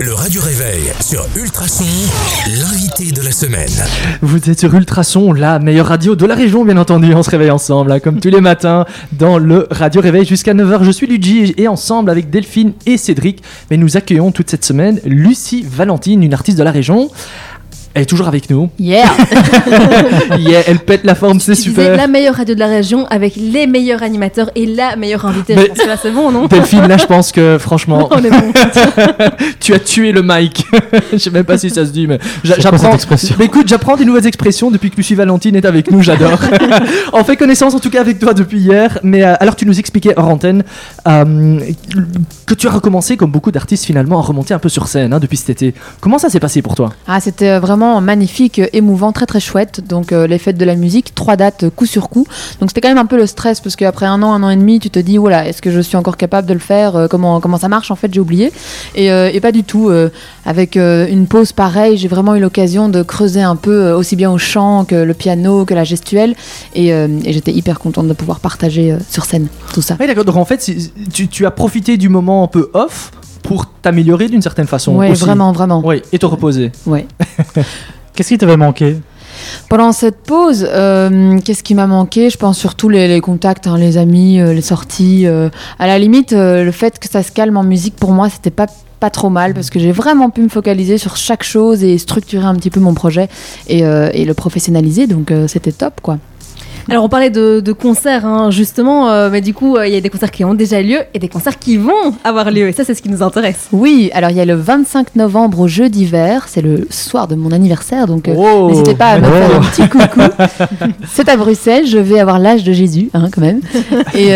Le Radio Réveil sur Ultrason, l'invité de la semaine. Vous êtes sur Ultrason, la meilleure radio de la région, bien entendu. On se réveille ensemble, là, comme tous les matins, dans le Radio Réveil jusqu'à 9h. Je suis Luigi et ensemble avec Delphine et Cédric, mais nous accueillons toute cette semaine Lucie Valentine, une artiste de la région. Elle est toujours avec nous. Yeah. Yeah, elle pète la forme, c'est super. Disais, la meilleure radio de la région avec les meilleurs animateurs et la meilleure invitée. Mais je pense que là c'est bon, non? Delphine, là je pense que franchement, On est bon. tu as tué le mic. Je sais même pas si ça se dit, mais J'apprends cette expression. Mais écoute, j'apprends des nouvelles expressions depuis que Lucie Valentine est avec nous, j'adore. On fait connaissance en tout cas avec toi depuis hier, mais alors tu nous expliquais hors antenne que tu as recommencé comme beaucoup d'artistes finalement à remonter un peu sur scène depuis cet été. Comment ça s'est passé pour toi? Ah, c'était vraiment magnifique, émouvant, très très chouette. Donc les fêtes de la musique, 3 dates coup sur coup. Donc c'était quand même un peu le stress parce qu'après un an et demi, tu te dis voilà, est-ce que je suis encore capable de le faire? Comment ça marche en fait? J'ai oublié. Et pas du tout. Avec une pause pareille, j'ai vraiment eu l'occasion de creuser un peu aussi bien au chant que le piano, que la gestuelle. Et j'étais hyper contente de pouvoir partager sur scène tout ça. Oui, d'accord. Donc en fait, tu as profité du moment un peu off pour t'améliorer d'une certaine façon. Oui, aussi. vraiment. Oui, et te reposer. Ouais. Qu'est-ce qui t'avait manqué? Pendant cette pause, qu'est-ce qui m'a manqué? Je pense surtout les contacts, les amis, les sorties. À la limite, le fait que ça se calme en musique, pour moi, c'était pas trop mal parce que j'ai vraiment pu me focaliser sur chaque chose et structurer un petit peu mon projet et le professionnaliser. Donc, c'était top, quoi. Alors on parlait de concerts justement, mais du coup il y a des concerts qui ont déjà lieu et des concerts qui vont avoir lieu et ça c'est ce qui nous intéresse. Oui, alors il y a le 25 novembre au Jeu d'hiver, c'est le soir de mon anniversaire, donc Oh. n'hésitez pas à me faire un petit coucou. C'est à Bruxelles, je vais avoir l'âge de Jésus quand même. Et,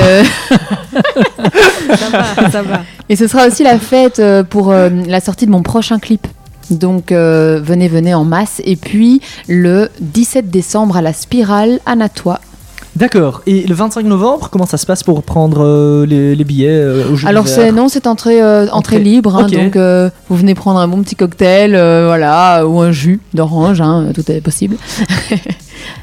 Ça va. et ce sera aussi la fête pour la sortie de mon prochain clip. Donc venez en masse. Et puis le 17 décembre à la Spirale à Natois. D'accord. Et le 25 novembre, comment ça se passe pour prendre les billets au Jeu Alors d'hiver? c'est entrée libre, Ok. donc vous venez prendre un bon petit cocktail, voilà, ou un jus d'orange, tout est possible.